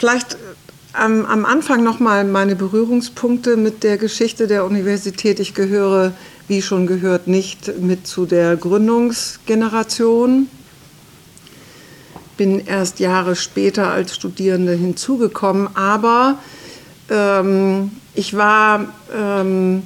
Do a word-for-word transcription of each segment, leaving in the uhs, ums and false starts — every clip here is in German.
vielleicht am, am Anfang noch mal meine Berührungspunkte mit der Geschichte der Universität. Ich gehöre, wie schon gehört, nicht mit zu der Gründungsgeneration. Bin erst Jahre später als Studierende hinzugekommen, aber ähm, ich war ähm,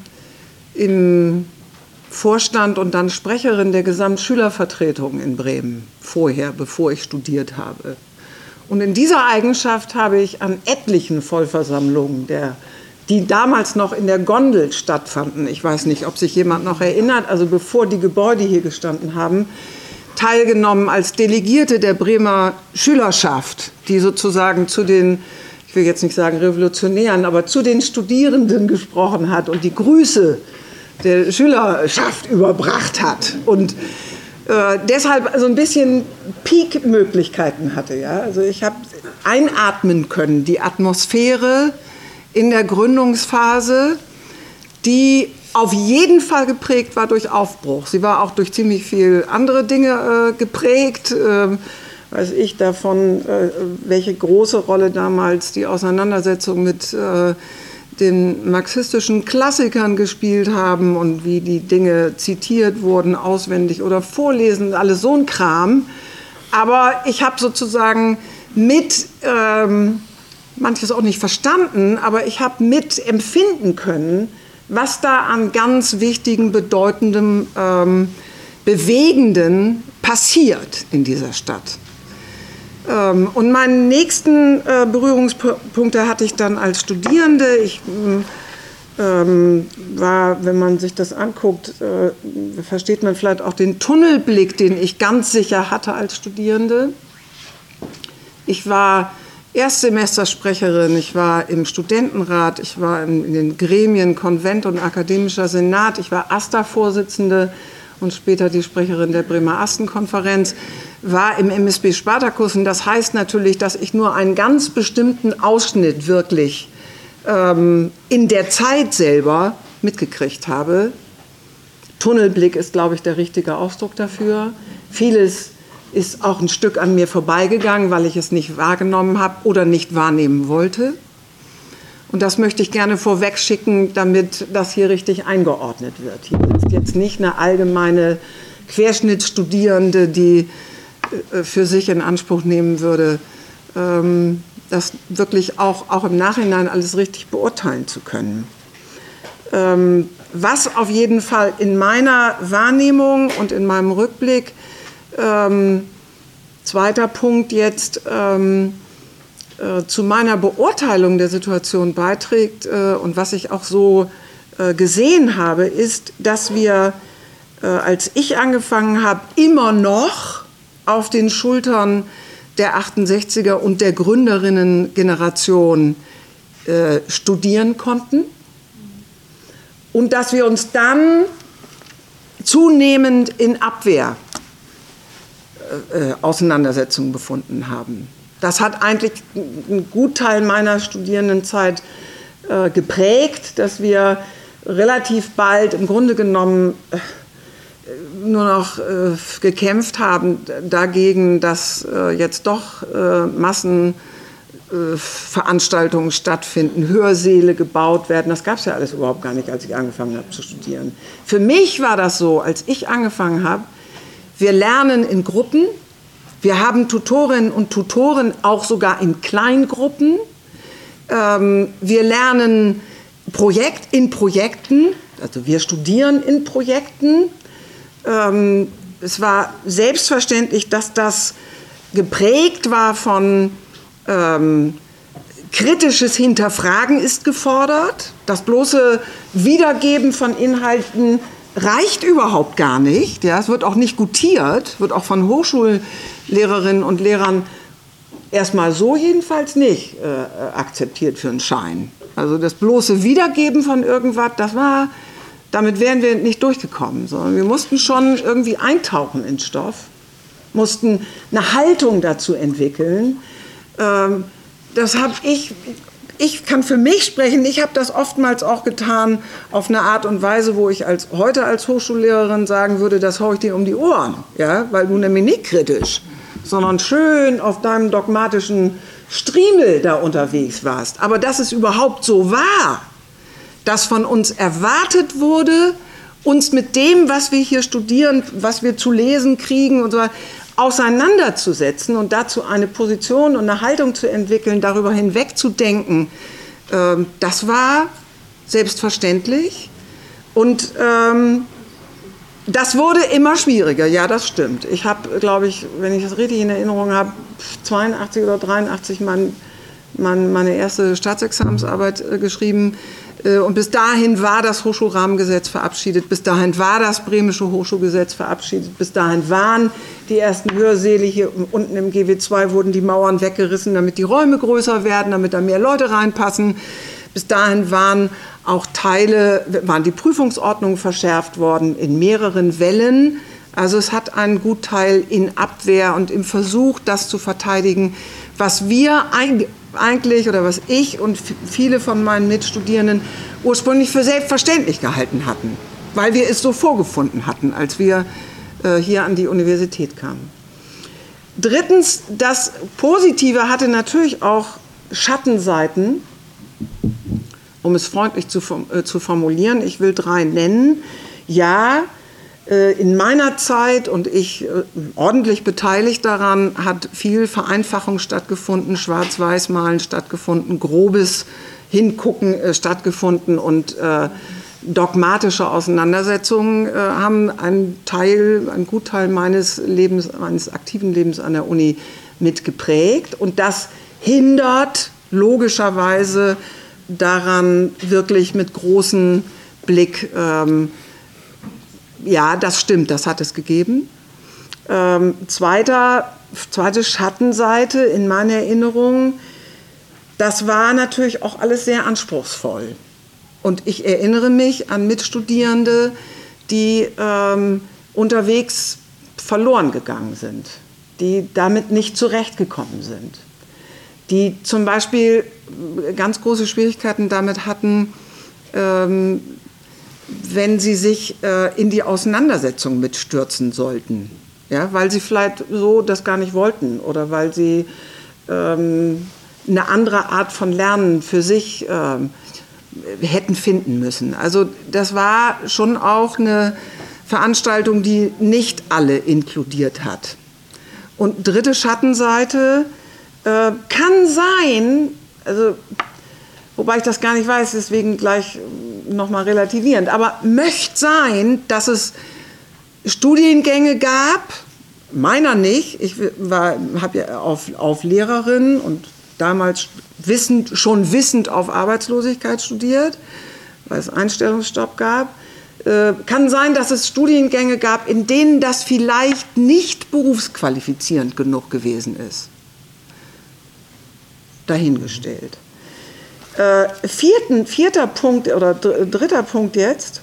im Vorstand und dann Sprecherin der Gesamtschülervertretung in Bremen vorher, bevor ich studiert habe. Und in dieser Eigenschaft habe ich an etlichen Vollversammlungen, der, die damals noch in der Gondel stattfanden, ich weiß nicht, ob sich jemand noch erinnert, also bevor die Gebäude hier gestanden haben, teilgenommen als Delegierte der Bremer Schülerschaft, die sozusagen zu den, ich will jetzt nicht sagen Revolutionären, aber zu den Studierenden gesprochen hat und die Grüße der Schülerschaft überbracht hat und äh, deshalb so ein bisschen Peak-Möglichkeiten hatte. Ja? Also ich habe einatmen können, die Atmosphäre in der Gründungsphase, die auf jeden Fall geprägt war durch Aufbruch. Sie war auch durch ziemlich viele andere Dinge äh, geprägt. Äh, weiß ich davon, äh, welche große Rolle damals die Auseinandersetzung mit äh, den marxistischen Klassikern gespielt haben und wie die Dinge zitiert wurden, auswendig oder vorlesen, alles so ein Kram. Aber ich habe sozusagen mit, ähm, manches auch nicht verstanden, aber ich habe mit empfinden können, was da an ganz wichtigen, bedeutendem, ähm, bewegenden passiert in dieser Stadt. Ähm, und meine nächsten äh, Berührungspunkte hatte ich dann als Studierende. Ich ähm, war, wenn man sich das anguckt, äh, versteht man vielleicht auch den Tunnelblick, den ich ganz sicher hatte als Studierende. Ich war Erstsemestersprecherin, ich war im Studentenrat, ich war in, in den Gremien Konvent und Akademischer Senat, ich war AStA-Vorsitzende und später die Sprecherin der Bremer Astenkonferenz, war im M S B Spartacus. Und das heißt natürlich, dass ich nur einen ganz bestimmten Ausschnitt wirklich ähm, in der Zeit selber mitgekriegt habe. Tunnelblick ist, glaube ich, der richtige Ausdruck dafür. Vieles ist auch ein Stück an mir vorbeigegangen, weil ich es nicht wahrgenommen habe oder nicht wahrnehmen wollte. Und das möchte ich gerne vorweg schicken, damit das hier richtig eingeordnet wird. Hier ist jetzt nicht eine allgemeine Querschnittsstudierende, die äh, für sich in Anspruch nehmen würde, ähm, das wirklich auch, auch im Nachhinein alles richtig beurteilen zu können. Ähm, was auf jeden Fall in meiner Wahrnehmung und in meinem Rückblick, ähm, zweiter Punkt jetzt, ähm, zu meiner Beurteilung der Situation beiträgt äh, und was ich auch so äh, gesehen habe, ist, dass wir, äh, als ich angefangen habe, immer noch auf den Schultern der achtundsechziger und der Gründerinnen-Generation äh, studieren konnten und dass wir uns dann zunehmend in Abwehr äh, Auseinandersetzungen befunden haben. Das hat eigentlich einen Gutteil meiner Studierendenzeit äh, geprägt, dass wir relativ bald im Grunde genommen äh, nur noch äh, gekämpft haben dagegen, dass äh, jetzt doch äh, Massenveranstaltungen äh, stattfinden, Hörsäle gebaut werden. Das gab es ja alles überhaupt gar nicht, als ich angefangen habe zu studieren. Für mich war das so, als ich angefangen habe, wir lernen in Gruppen. Wir haben Tutorinnen und Tutoren auch sogar in Kleingruppen. Ähm, wir lernen Projekt in Projekten, also wir studieren in Projekten. Ähm, es war selbstverständlich, dass das geprägt war von ähm, kritisches Hinterfragen ist gefordert. Das bloße Wiedergeben von Inhalten reicht überhaupt gar nicht. Ja, es wird auch nicht gutiert, wird auch von Hochschullehrerinnen und Lehrern erstmal so jedenfalls nicht äh, akzeptiert für einen Schein. Also das bloße Wiedergeben von irgendwas, das war, damit wären wir nicht durchgekommen, sondern wir mussten schon irgendwie eintauchen in Stoff, mussten eine Haltung dazu entwickeln. Ähm, das habe ich... Ich kann für mich sprechen, ich habe das oftmals auch getan auf eine Art und Weise, wo ich als, heute als Hochschullehrerin sagen würde, das haue ich dir um die Ohren, ja? Weil du nämlich nicht kritisch, sondern schön auf deinem dogmatischen Striemel da unterwegs warst, aber dass es überhaupt so war, dass von uns erwartet wurde, uns mit dem, was wir hier studieren, was wir zu lesen kriegen und so weiter, auseinanderzusetzen und dazu eine Position und eine Haltung zu entwickeln, darüber hinweg zu denken, äh, das war selbstverständlich. Und ähm, das wurde immer schwieriger, ja, das stimmt. Ich habe, glaube ich, wenn ich das richtig in Erinnerung habe, zweiundachtzig oder dreiundachtzig mein, mein, meine erste Staatsexamensarbeit äh, geschrieben. Und bis dahin war das Hochschulrahmengesetz verabschiedet, bis dahin war das Bremische Hochschulgesetz verabschiedet, bis dahin waren die ersten Hörsäle hier unten im G W zwei, wurden die Mauern weggerissen, damit die Räume größer werden, damit da mehr Leute reinpassen. Bis dahin waren auch Teile, waren die Prüfungsordnungen verschärft worden in mehreren Wellen. Also es hat einen Gutteil in Abwehr und im Versuch, das zu verteidigen, was wir eigentlich oder was ich und viele von meinen Mitstudierenden ursprünglich für selbstverständlich gehalten hatten, weil wir es so vorgefunden hatten, als wir äh, hier an die Universität kamen. Drittens, das Positive hatte natürlich auch Schattenseiten, um es freundlich zu, äh, zu formulieren. Ich will drei nennen. Ja, in meiner Zeit, und ich äh, ordentlich beteiligt daran, hat viel Vereinfachung stattgefunden, Schwarz-Weiß-Malen stattgefunden, grobes Hingucken äh, stattgefunden und äh, dogmatische Auseinandersetzungen äh, haben einen Teil, einen Gutteil meines Lebens, meines aktiven Lebens an der Uni mitgeprägt. Und das hindert logischerweise daran, wirklich mit großem Blick ähm, ja, das stimmt, das hat es gegeben. Ähm, zweiter, zweite Schattenseite in meiner Erinnerung, das war natürlich auch alles sehr anspruchsvoll. Und ich erinnere mich an Mitstudierende, die ähm, unterwegs verloren gegangen sind, die damit nicht zurechtgekommen sind, die zum Beispiel ganz große Schwierigkeiten damit hatten, ähm, wenn sie sich äh, in die Auseinandersetzung mitstürzen sollten, ja, weil sie vielleicht so das gar nicht wollten oder weil sie ähm, eine andere Art von Lernen für sich ähm, hätten finden müssen. Also das war schon auch eine Veranstaltung, die nicht alle inkludiert hat. Und dritte Schattenseite äh, kann sein, also wobei ich das gar nicht weiß, deswegen gleich nochmal relativierend. Aber möchte sein, dass es Studiengänge gab, meiner nicht. Ich habe ja auf, auf Lehrerin und damals wissend, schon wissend auf Arbeitslosigkeit studiert, weil es Einstellungsstopp gab. Äh, kann sein, dass es Studiengänge gab, in denen das vielleicht nicht berufsqualifizierend genug gewesen ist. Dahingestellt. Äh, vierten, vierter Punkt oder dritter Punkt jetzt.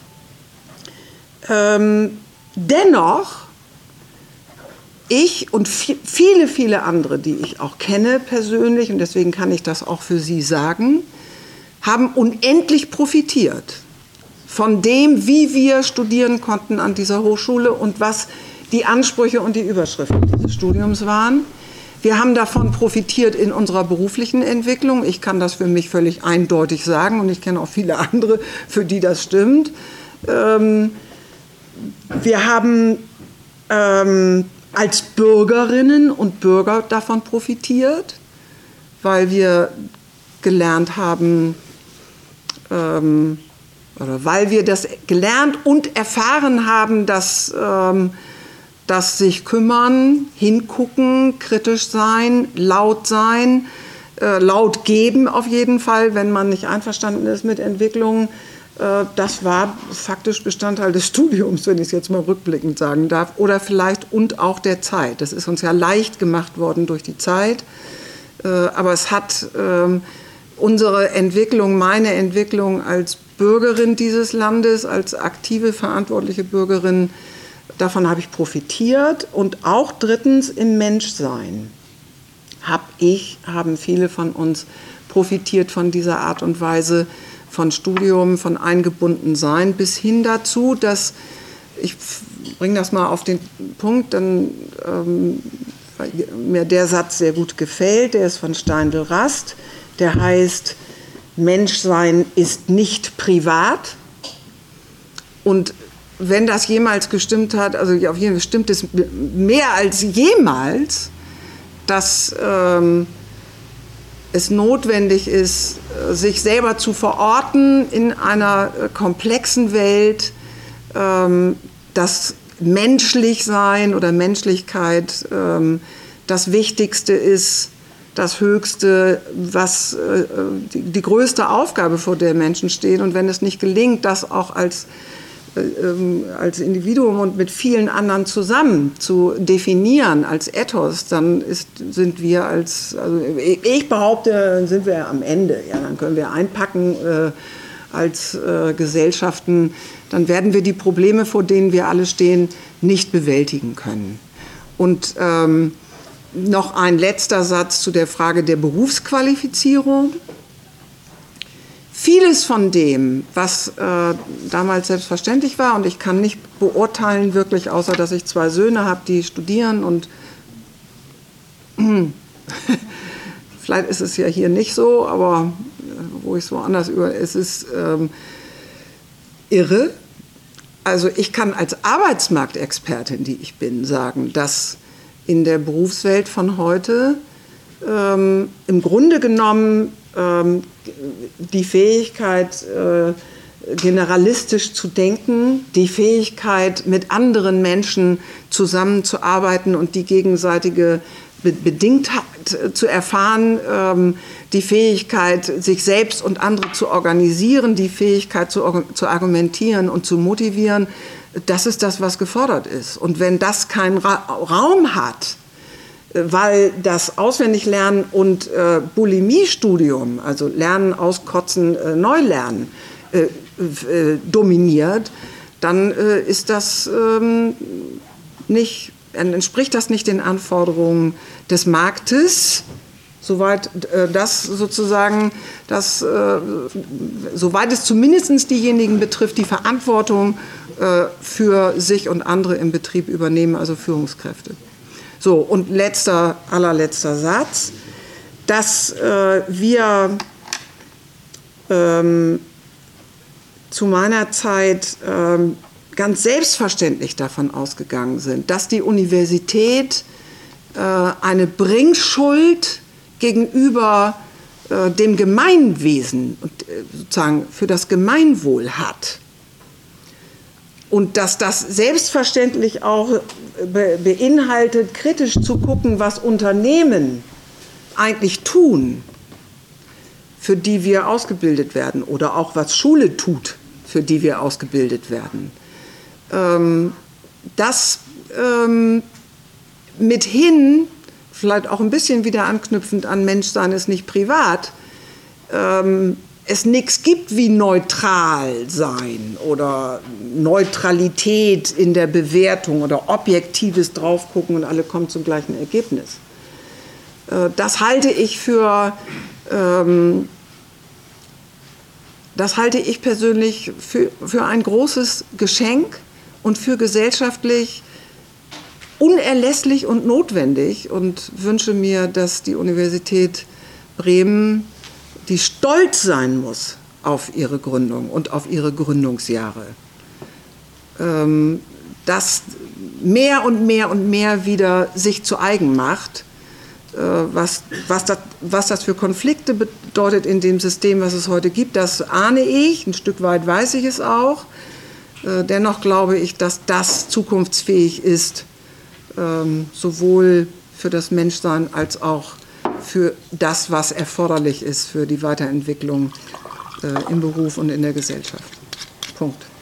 Ähm, dennoch, ich und viele, viele andere, die ich auch kenne persönlich, und deswegen kann ich das auch für Sie sagen, haben unendlich profitiert von dem, wie wir studieren konnten an dieser Hochschule und was die Ansprüche und die Überschriften dieses Studiums waren. Wir haben davon profitiert in unserer beruflichen Entwicklung. Ich kann das für mich völlig eindeutig sagen und ich kenne auch viele andere, für die das stimmt. Ähm, wir haben ähm, als Bürgerinnen und Bürger davon profitiert, weil wir gelernt haben, ähm, oder weil wir das gelernt und erfahren haben, dass ähm, das sich kümmern, hingucken, kritisch sein, laut sein, äh, laut geben auf jeden Fall, wenn man nicht einverstanden ist mit Entwicklungen. Äh, das war faktisch Bestandteil des Studiums, wenn ich es jetzt mal rückblickend sagen darf, oder vielleicht und auch der Zeit. Das ist uns ja leicht gemacht worden durch die Zeit, äh, aber es hat äh, unsere Entwicklung, meine Entwicklung als Bürgerin dieses Landes, als aktive, verantwortliche Bürgerin, davon habe ich profitiert. Und auch drittens im Menschsein habe ich, haben viele von uns profitiert von dieser Art und Weise von Studium, von Eingebundensein, bis hin dazu, dass, ich bringe das mal auf den Punkt, dann ähm, weil mir der Satz sehr gut gefällt, der ist von Steindl-Rast, der heißt, Menschsein ist nicht privat. Und wenn das jemals gestimmt hat, also auf jeden Fall stimmt es mehr als jemals, dass ähm, es notwendig ist, sich selber zu verorten in einer komplexen Welt, ähm, dass Menschlichsein oder Menschlichkeit ähm, das Wichtigste ist, das Höchste, was äh, die, die größte Aufgabe, vor der Menschen stehen. Und wenn es nicht gelingt, das auch als, äh, als Individuum und mit vielen anderen zusammen zu definieren, als Ethos, dann ist, sind wir als, also ich behaupte, dann sind wir am Ende. Ja, dann können wir einpacken äh, als äh, Gesellschaften. Dann werden wir die Probleme, vor denen wir alle stehen, nicht bewältigen können. Und ähm, noch ein letzter Satz zu der Frage der Berufsqualifizierung. Vieles von dem, was äh, damals selbstverständlich war, und ich kann nicht beurteilen wirklich, außer dass ich zwei Söhne habe, die studieren, und vielleicht ist es ja hier nicht so, aber wo ich es woanders über, es ist ähm, irre. Also ich kann als Arbeitsmarktexpertin, die ich bin, sagen, dass in der Berufswelt von heute ähm, im Grunde genommen ähm, die Fähigkeit, äh, generalistisch zu denken, die Fähigkeit, mit anderen Menschen zusammenzuarbeiten und die gegenseitige Be- Bedingtheit zu erfahren, ähm, die Fähigkeit, sich selbst und andere zu organisieren, die Fähigkeit zu, zu argumentieren und zu motivieren, das ist das, was gefordert ist. Und wenn das keinen Ra- Raum hat, weil das Auswendiglernen und äh, Bulimie-Studium, also Lernen, Auskotzen, äh, Neulernen, äh, äh, dominiert, dann äh, ist das ähm, nicht, entspricht das nicht den Anforderungen des Marktes, soweit äh, das sozusagen, das, äh, soweit es zumindest diejenigen betrifft, die Verantwortung äh, für sich und andere im Betrieb übernehmen, also Führungskräfte. So, und letzter, allerletzter Satz, dass äh, wir ähm, zu meiner Zeit ähm, ganz selbstverständlich davon ausgegangen sind, dass die Universität äh, eine Bringschuld gegenüber äh, dem Gemeinwesen und äh, sozusagen für das Gemeinwohl hat. Und dass das selbstverständlich auch be- beinhaltet, kritisch zu gucken, was Unternehmen eigentlich tun, für die wir ausgebildet werden, oder auch was Schule tut, für die wir ausgebildet werden. Ähm, das ähm, mithin, vielleicht auch ein bisschen wieder anknüpfend an Menschsein ist nicht privat, ähm, es nichts gibt wie neutral sein oder Neutralität in der Bewertung oder objektives Draufgucken und alle kommen zum gleichen Ergebnis. Äh, das halte ich für, ähm, das halte ich persönlich für, für ein großes Geschenk und für gesellschaftlich unerlässlich und notwendig, und wünsche mir, dass die Universität Bremen, die stolz sein muss auf ihre Gründung und auf ihre Gründungsjahre, ähm, das mehr und mehr und mehr wieder sich zu eigen macht, äh, was, was, das, was das für Konflikte bedeutet in dem System, was es heute gibt, das ahne ich, ein Stück weit weiß ich es auch. Äh, dennoch glaube ich, dass das zukunftsfähig ist, ähm, sowohl für das Menschsein als auch für das, was erforderlich ist für die Weiterentwicklung äh, im Beruf und in der Gesellschaft. Punkt.